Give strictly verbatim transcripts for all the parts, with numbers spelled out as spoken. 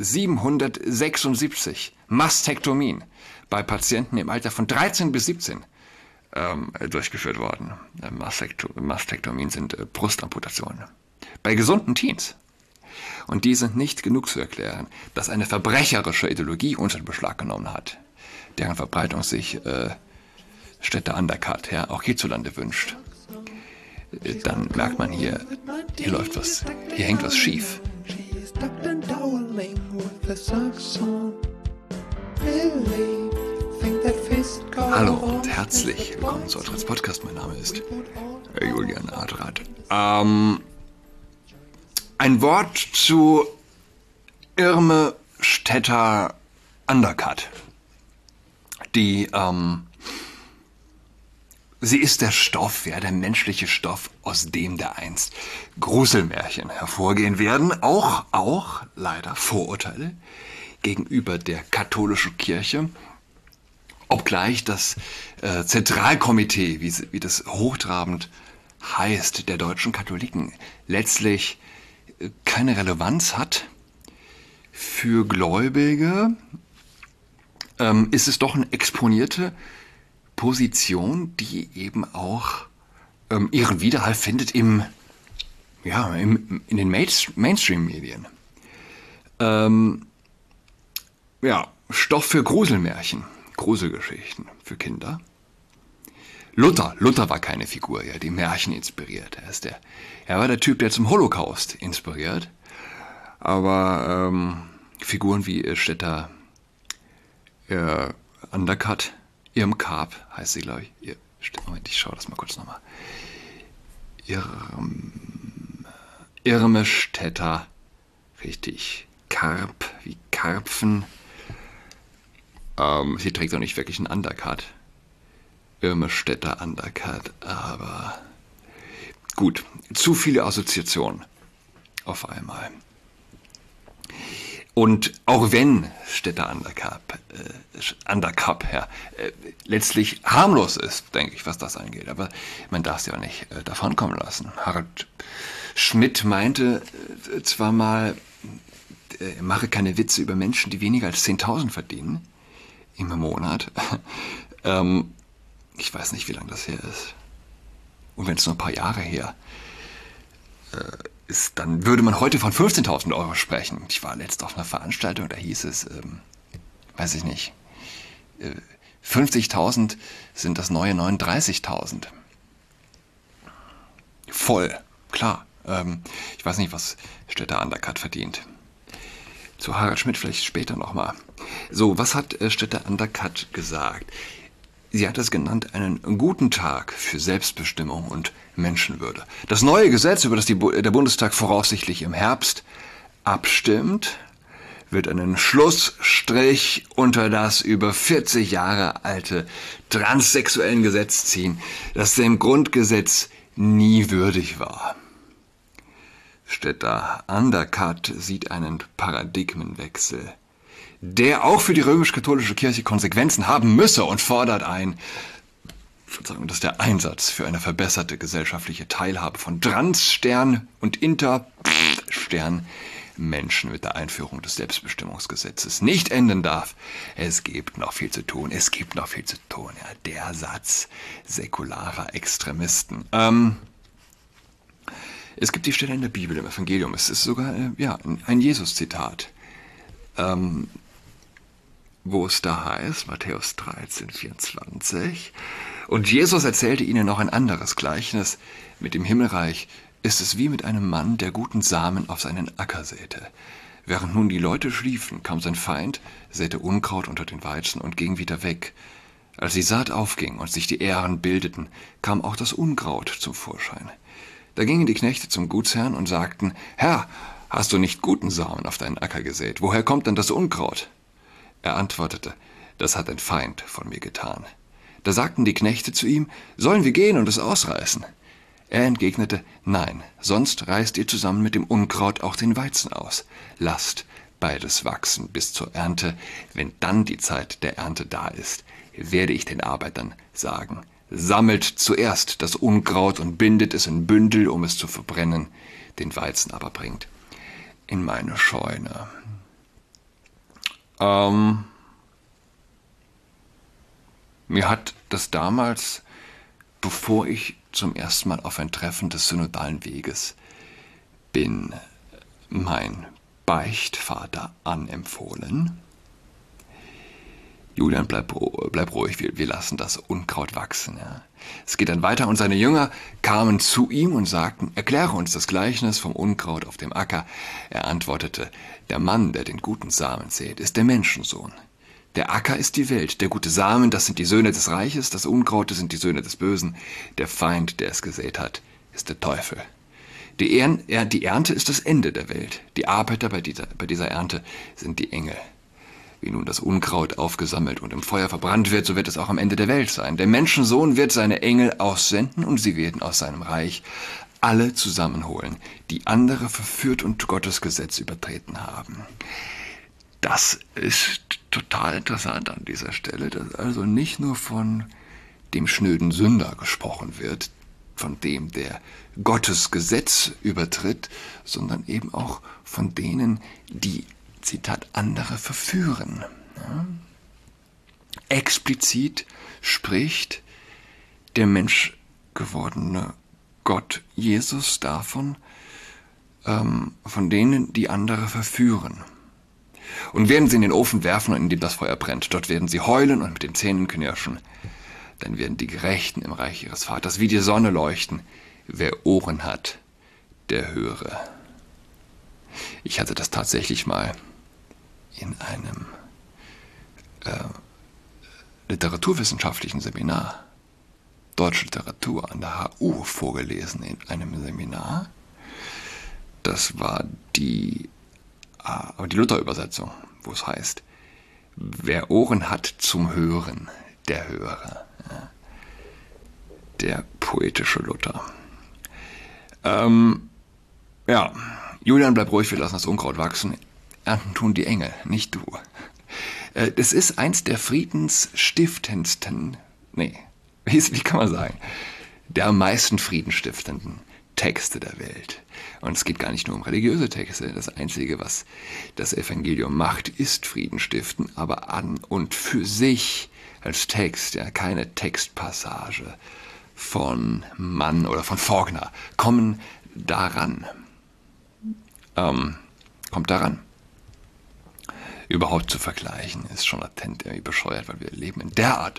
siebenhundertsechsundsiebzig Mastektomien bei Patienten im Alter von dreizehn bis siebzehn ähm, durchgeführt worden. Mastektomien sind äh, Brustamputationen. Bei gesunden Teens. Und die sind nicht genug zu erklären, dass eine verbrecherische Ideologie unter den Beschlag genommen hat, deren Verbreitung sich äh, Städte Undercut ja, auch hierzulande wünscht. Äh, dann merkt man hier, hier läuft was, hier hängt was schief. Hallo und herzlich willkommen zu Adrats Podcast. Mein Name ist Julian Adrat. Ähm, ein Wort zu Irme Stetter Undercut. Die, ähm, sie ist der Stoff, ja, der menschliche Stoff, aus dem der einst Gruselmärchen hervorgehen werden. Auch, auch, leider, Vorurteile gegenüber der katholischen Kirche. Obgleich das äh, Zentralkomitee, wie, wie das hochtrabend heißt, der deutschen Katholiken, letztlich äh, keine Relevanz hat für Gläubige, ähm, ist es doch eine exponierte Position, die eben auch ähm, ihren Widerhall findet im, ja, im, in den Mainstream-Medien. Ähm, ja, Stoff für Gruselmärchen. Gruselgeschichten für Kinder. Luther, Luther war keine Figur, ja, die Märchen inspiriert. Er ist der, er war der Typ, der zum Holocaust inspiriert. Aber ähm, Figuren wie äh, Stetter äh, Undercut, Irm Karp heißt sie, glaube ich. Ihr, Moment, ich schaue das mal kurz nochmal. Irm, Irme Stetter, richtig. Karp, wie Karpfen. Ähm, sie trägt auch nicht wirklich einen Undercut. Irme Stetter Undercut, aber gut, zu viele Assoziationen auf einmal. Und auch wenn Stetter Undercut, äh, Undercut ja, äh, letztlich harmlos ist, denke ich, was das angeht, aber man darf es ja auch nicht äh, davon kommen lassen. Harald Schmidt meinte äh, zwar mal, er äh, mache keine Witze über Menschen, die weniger als zehntausend verdienen im Monat. ähm, ich weiß nicht, wie lange das her ist. Und wenn es nur ein paar Jahre her äh, ist, dann würde man heute von fünfzehntausend Euro sprechen. Ich war letzt auf einer Veranstaltung, da hieß es, ähm, weiß ich nicht, äh, fünfzigtausend sind das neue neununddreißigtausend. Voll, klar. Ähm, ich weiß nicht, was Stetter Undercut verdient. Zu Harald Schmidt vielleicht später nochmal. So, was hat äh, Stetter Undercut gesagt? Sie hat es genannt, einen guten Tag für Selbstbestimmung und Menschenwürde. Das neue Gesetz, über das die, der Bundestag voraussichtlich im Herbst abstimmt, wird einen Schlussstrich unter das über vierzig Jahre alte transsexuellen Gesetz ziehen, das dem Grundgesetz nie würdig war. Stetter Undercut sieht einen Paradigmenwechsel, der auch für die römisch-katholische Kirche Konsequenzen haben müsse, und fordert ein, Verzeihung, dass der Einsatz für eine verbesserte gesellschaftliche Teilhabe von Trans-Stern- und Inter-Stern-Menschen mit der Einführung des Selbstbestimmungsgesetzes nicht enden darf. Es gibt noch viel zu tun, es gibt noch viel zu tun. Ja, der Satz säkularer Extremisten. Ähm... Es gibt die Stelle in der Bibel, im Evangelium, es ist sogar äh, ja, ein Jesus-Zitat, ähm, wo es da heißt, Matthäus dreizehn, vierundzwanzig, und Jesus erzählte ihnen noch ein anderes Gleichnis: Mit dem Himmelreich ist es wie mit einem Mann, der guten Samen auf seinen Acker säte. Während nun die Leute schliefen, kam sein Feind, säte Unkraut unter den Weizen und ging wieder weg. Als die Saat aufging und sich die Ähren bildeten, kam auch das Unkraut zum Vorschein. Da gingen die Knechte zum Gutsherrn und sagten: Herr, hast du nicht guten Samen auf deinen Acker gesät? Woher kommt denn das Unkraut? Er antwortete: Das hat ein Feind von mir getan. Da sagten die Knechte zu ihm: Sollen wir gehen und es ausreißen? Er entgegnete: Nein, sonst reißt ihr zusammen mit dem Unkraut auch den Weizen aus. Lasst beides wachsen bis zur Ernte. Wenn dann die Zeit der Ernte da ist, werde ich den Arbeitern sagen: Sammelt zuerst das Unkraut und bindet es in Bündel, um es zu verbrennen, den Weizen aber bringt in meine Scheune. Ähm, mir hat das damals, bevor ich zum ersten Mal auf ein Treffen des synodalen Weges bin, mein Beichtvater anempfohlen. Julian, bleib, bleib ruhig, wir, wir lassen das Unkraut wachsen. Ja. Es geht dann weiter und seine Jünger kamen zu ihm und sagten, erkläre uns das Gleichnis vom Unkraut auf dem Acker. Er antwortete, der Mann, der den guten Samen sät, ist der Menschensohn. Der Acker ist die Welt, der gute Samen, das sind die Söhne des Reiches, das Unkraut, das sind die Söhne des Bösen. Der Feind, der es gesät hat, ist der Teufel. Die, Ern- die Ernte ist das Ende der Welt. Die Arbeiter bei dieser, bei dieser Ernte sind die Engel. Wie nun das Unkraut aufgesammelt und im Feuer verbrannt wird, so wird es auch am Ende der Welt sein. Der Menschensohn wird seine Engel aussenden und sie werden aus seinem Reich alle zusammenholen, die andere verführt und Gottes Gesetz übertreten haben. Das ist total interessant an dieser Stelle, dass also nicht nur von dem schnöden Sünder gesprochen wird, von dem, der Gottes Gesetz übertritt, sondern eben auch von denen, die, Zitat, andere verführen. Ja. Explizit spricht der menschgewordene Gott Jesus davon, ähm, von denen, die andere verführen. Und werden sie in den Ofen werfen, in dem das Feuer brennt. Dort werden sie heulen und mit den Zähnen knirschen. Dann werden die Gerechten im Reich ihres Vaters wie die Sonne leuchten. Wer Ohren hat, der höre. Ich hatte das tatsächlich mal in einem äh, literaturwissenschaftlichen Seminar, Deutsche Literatur an der H U, vorgelesen in einem Seminar. Das war die, äh, die Luther-Übersetzung, wo es heißt, wer Ohren hat zum Hören, der höre. Ja. Der poetische Luther. Ähm, ja, Julian, bleib ruhig, wir lassen das Unkraut wachsen. Ernten tun die Engel, nicht du. Äh, das ist eins der friedensstiftendsten, nee, wie, wie kann man sagen, der am meisten friedenstiftenden Texte der Welt. Und es geht gar nicht nur um religiöse Texte. Das Einzige, was das Evangelium macht, ist Frieden stiften, aber an und für sich als Text, ja, keine Textpassage von Mann oder von Faulkner, kommen daran. Ähm, kommt daran. Überhaupt zu vergleichen, ist schon latent irgendwie bescheuert, weil wir leben in derart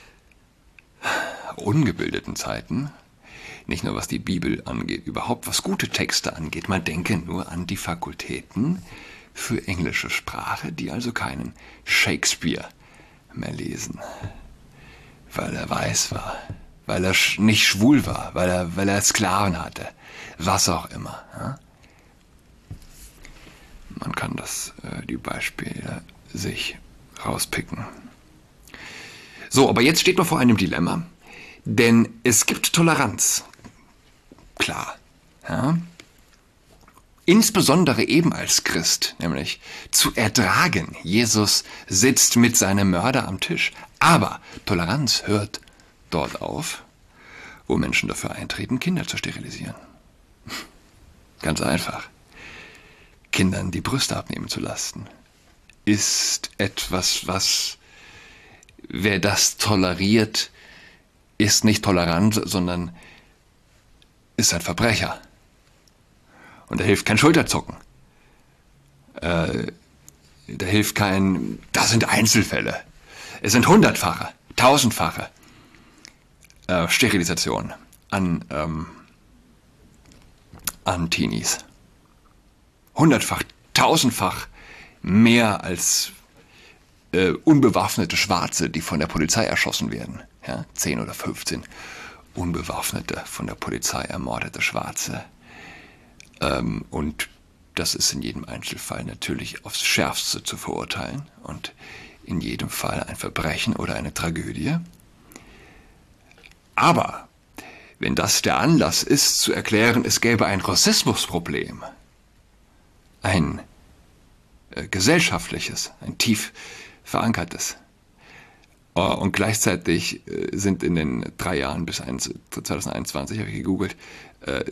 ungebildeten Zeiten, nicht nur was die Bibel angeht, überhaupt was gute Texte angeht. Man denke nur an die Fakultäten für englische Sprache, die also keinen Shakespeare mehr lesen, weil er weiß war, weil er nicht schwul war, weil er, weil er Sklaven hatte, was auch immer. Ja? Man kann das, äh, die Beispiele sich rauspicken. So, aber jetzt steht man vor einem Dilemma, denn es gibt Toleranz. Klar. Ja? Insbesondere eben als Christ, nämlich zu ertragen. Jesus sitzt mit seinem Mörder am Tisch. Aber Toleranz hört dort auf, wo Menschen dafür eintreten, Kinder zu sterilisieren. Ganz einfach. Kindern die Brüste abnehmen zu lassen, ist etwas, was, wer das toleriert, ist nicht tolerant, sondern ist ein Verbrecher. Und da hilft kein Schulterzucken. Äh, da hilft kein, das sind Einzelfälle. Es sind hundertfache, tausendfache äh, Sterilisationen an, ähm, an Teenies. Hundertfach, tausendfach mehr als äh, unbewaffnete Schwarze, die von der Polizei erschossen werden. Ja, zehn oder fünfzehn unbewaffnete, von der Polizei ermordete Schwarze. Ähm, und das ist in jedem Einzelfall natürlich aufs Schärfste zu verurteilen und in jedem Fall ein Verbrechen oder eine Tragödie. Aber wenn das der Anlass ist, zu erklären, es gäbe ein Rassismusproblem, ein äh, gesellschaftliches, ein tief verankertes. Uh, und gleichzeitig äh, sind in den drei Jahren bis zwanzig einundzwanzig, habe ich gegoogelt, äh,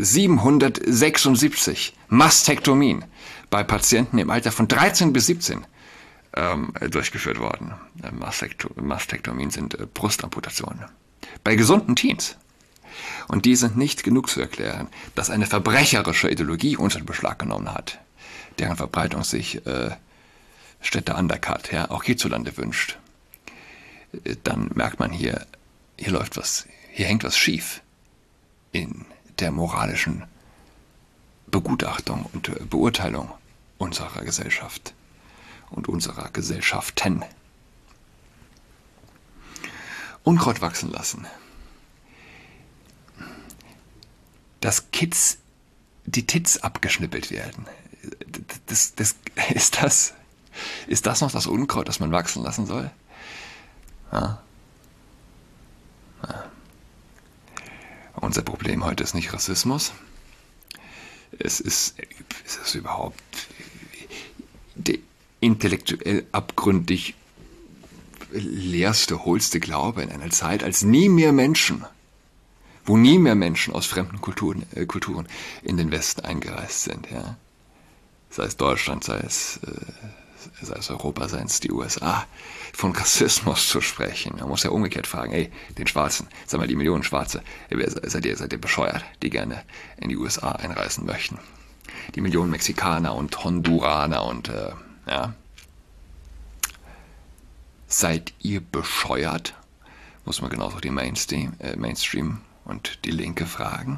siebenhundertsechsundsiebzig Mastektomien bei Patienten im Alter von dreizehn bis siebzehn ähm, durchgeführt worden. Mastektomien sind äh, Brustamputationen. Bei gesunden Teens. Und die sind nicht genug zu erklären, dass eine verbrecherische Ideologie uns in Beschlag genommen hat, deren Verbreitung sich äh, Städte Undercut, ja, auch hierzulande wünscht. Äh, dann merkt man hier, hier läuft was, hier hängt was schief in der moralischen Begutachtung und äh, Beurteilung unserer Gesellschaft und unserer Gesellschaften. Unkraut wachsen lassen. Dass Kids die Tits abgeschnippelt werden. Das, das, ist, das, ist das noch das Unkraut, das man wachsen lassen soll? Ja. Ja. Unser Problem heute ist nicht Rassismus. Es ist, es ist überhaupt der intellektuell abgründig leerste, hohlste Glaube in einer Zeit, als nie mehr Menschen, wo nie mehr Menschen aus fremden Kulturen, äh, Kulturen in den Westen eingereist sind. Ja? Sei es Deutschland, sei es, äh, sei es Europa, sei es die U S A, von Rassismus zu sprechen. Man muss ja umgekehrt fragen, ey, den Schwarzen, sag mal, die Millionen Schwarze, seid ihr, seid ihr bescheuert, die gerne in die U S A einreisen möchten? Die Millionen Mexikaner und Honduraner und, äh, ja, seid ihr bescheuert? Muss man genauso die Mainstream, äh, Mainstream und die Linke fragen.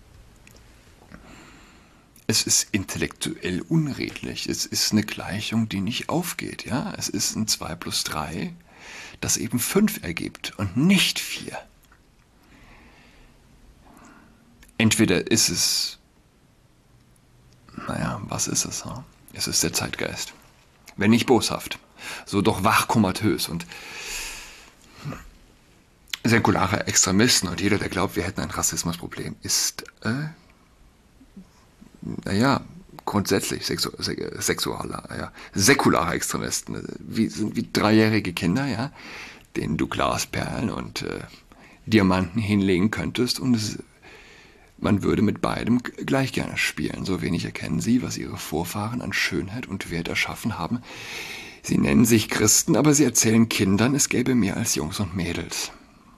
Es ist intellektuell unredlich. Es ist eine Gleichung, die nicht aufgeht. Ja? Es ist ein zwei plus drei, das eben fünf ergibt und nicht vier. Entweder ist es, naja, was ist es? Hm? Es ist der Zeitgeist. Wenn nicht boshaft, so doch wachkomatös und säkulare Extremisten und jeder, der glaubt, wir hätten ein Rassismusproblem, ist, äh, naja, grundsätzlich sexu sexualer, ja, säkularer Extremisten, wie, sind wie dreijährige Kinder, ja, denen du Glasperlen und äh, Diamanten hinlegen könntest und es, man würde mit beidem gleich gerne spielen. So wenig erkennen sie, was ihre Vorfahren an Schönheit und Wert erschaffen haben. Sie nennen sich Christen, aber sie erzählen Kindern, es gäbe mehr als Jungs und Mädels.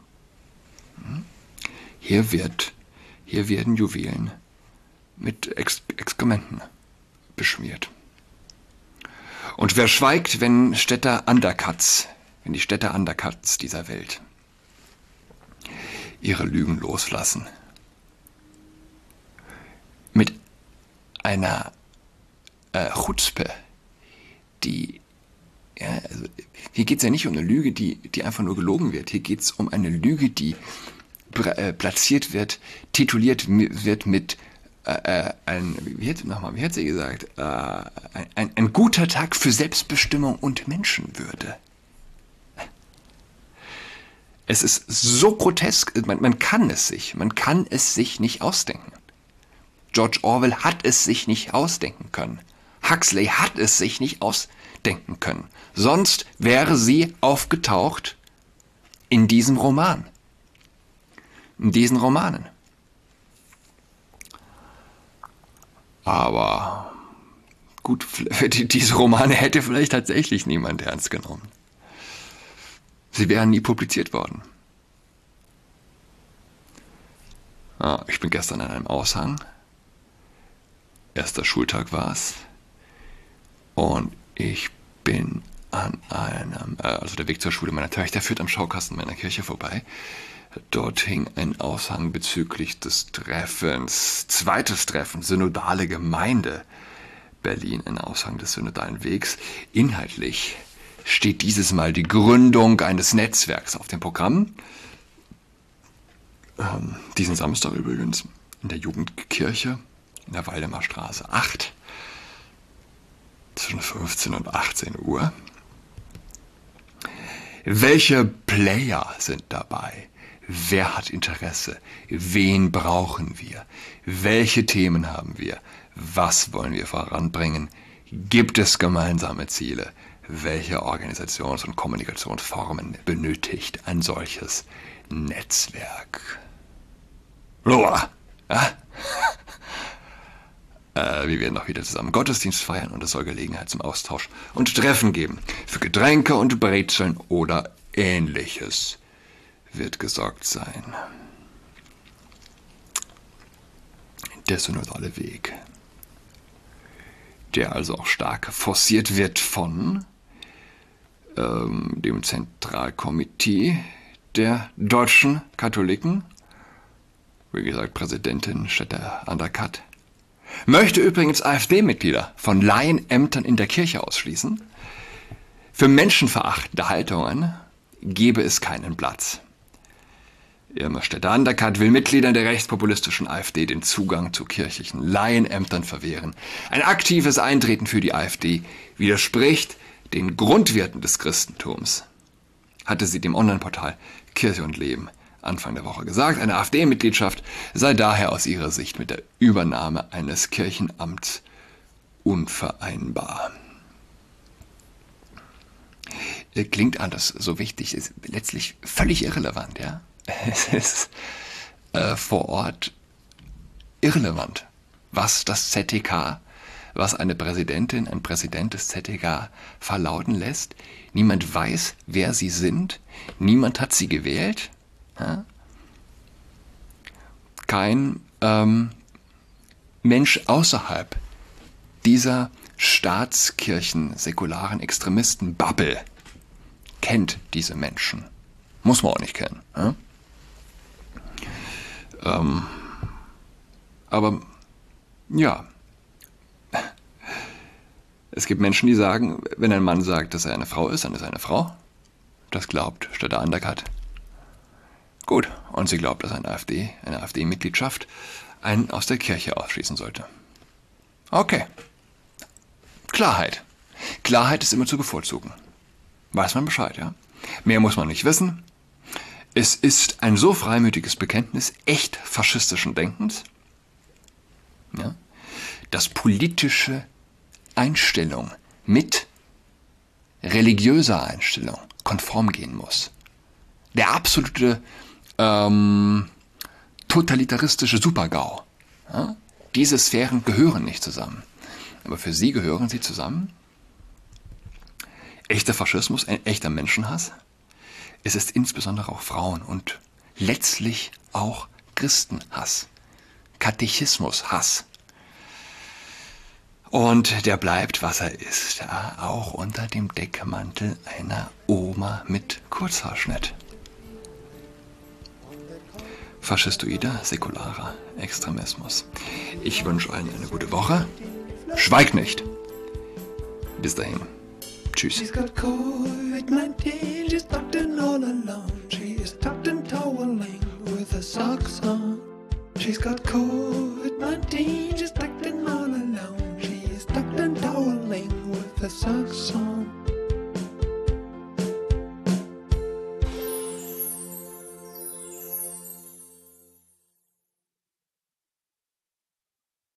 Hier, wird, hier werden Juwelen mit Ex Exkrementen beschmiert. Und wer schweigt, wenn Städter Undercuts, wenn die Städter Undercuts dieser Welt ihre Lügen loslassen, mit einer äh, Chutzpe, die, ja, also hier geht es ja nicht um eine Lüge, die, die einfach nur gelogen wird. Hier geht es um eine Lüge, die äh, platziert wird, tituliert wird mit äh, ein, wie hat, nochmal, wie hat sie gesagt, äh, ein, ein, ein guter Tag für Selbstbestimmung und Menschenwürde. Es ist so grotesk, man, man kann es sich, man kann es sich nicht ausdenken. George Orwell hat es sich nicht ausdenken können. Huxley hat es sich nicht ausdenken können. Sonst wäre sie aufgetaucht in diesem Roman. In diesen Romanen. Aber gut, diese Romane hätte vielleicht tatsächlich niemand ernst genommen. Sie wären nie publiziert worden. Ah, ich bin gestern an einem Aushang. Erster Schultag war es. Und ich bin an einem, äh, also der Weg zur Schule meiner Töchter führt am Schaukasten meiner Kirche vorbei. Dort hing ein Aushang bezüglich des Treffens, zweites Treffen, synodale Gemeinde Berlin, ein Aushang des synodalen Wegs. Inhaltlich steht dieses Mal die Gründung eines Netzwerks auf dem Programm. Ähm, diesen Samstag übrigens in der Jugendkirche in der Waldemarstraße acht zwischen fünfzehn und achtzehn Uhr. Welche Player sind dabei? Wer hat Interesse? Wen brauchen wir? Welche Themen haben wir? Was wollen wir voranbringen? Gibt es gemeinsame Ziele? Welche Organisations- und Kommunikationsformen benötigt ein solches Netzwerk? Loa! Ja? äh, wir werden auch wieder zusammen Gottesdienst feiern und es soll Gelegenheit zum Austausch und Treffen geben. Für Getränke und Brezeln oder Ähnliches wird gesorgt sein. Der synodale Weg, der also auch stark forciert wird von ähm, dem Zentralkomitee der deutschen Katholiken, wie gesagt Präsidentin Stetter-Anderkatt, möchte übrigens AfD-Mitglieder von Laienämtern in der Kirche ausschließen. Für menschenverachtende Haltungen gebe es keinen Platz. Irma Stetter-Anderkatt will Mitgliedern der rechtspopulistischen AfD den Zugang zu kirchlichen Laienämtern verwehren. Ein aktives Eintreten für die AfD widerspricht den Grundwerten des Christentums, hatte sie dem Online-Portal Kirche und Leben Anfang der Woche gesagt. Eine AfD-Mitgliedschaft sei daher aus ihrer Sicht mit der Übernahme eines Kirchenamts unvereinbar. Klingt anders, so wichtig, ist letztlich völlig irrelevant, ja. Es ist äh, vor Ort irrelevant, was das Z T K, was eine Präsidentin, ein Präsident des Z T K verlauten lässt. Niemand weiß, wer sie sind. Niemand hat sie gewählt. Ja? Kein ähm, Mensch außerhalb dieser Staatskirchen, säkularen Extremisten-Bubble kennt diese Menschen. Muss man auch nicht kennen. Ja? Ähm, aber ja, es gibt Menschen, die sagen, wenn ein Mann sagt, dass er eine Frau ist, dann ist er eine Frau. Das glaubt Stetter-Anderkatt. Gut, und sie glaubt, dass eine AfD, eine AfD-Mitgliedschaft einen aus der Kirche ausschließen sollte. Okay. Klarheit. Klarheit ist immer zu bevorzugen. Weiß man Bescheid, ja? Mehr muss man nicht wissen. Es ist ein so freimütiges Bekenntnis echt faschistischen Denkens, ja, dass politische Einstellung mit religiöser Einstellung konform gehen muss. Der absolute ähm, totalitaristische Super-GAU. Ja? Diese Sphären gehören nicht zusammen. Aber für sie gehören sie zusammen. Echter Faschismus, ein echter Menschenhass. Es ist insbesondere auch Frauen- und letztlich auch Christenhass. Katechismushass. Und der bleibt, was er ist, ja, auch unter dem Deckmantel einer Oma mit Kurzhaarschnitt. Faschistoider, säkularer Extremismus. Ich wünsche allen eine gute Woche. Schweigt nicht. Bis dahin. Tschüss. She's got COVID nineteen, she's tucked in all alone. She is tucked and toweling with her socks on. She's got COVID nineteen, she's tucked in all alone. She is tucked and toweling with her socks on.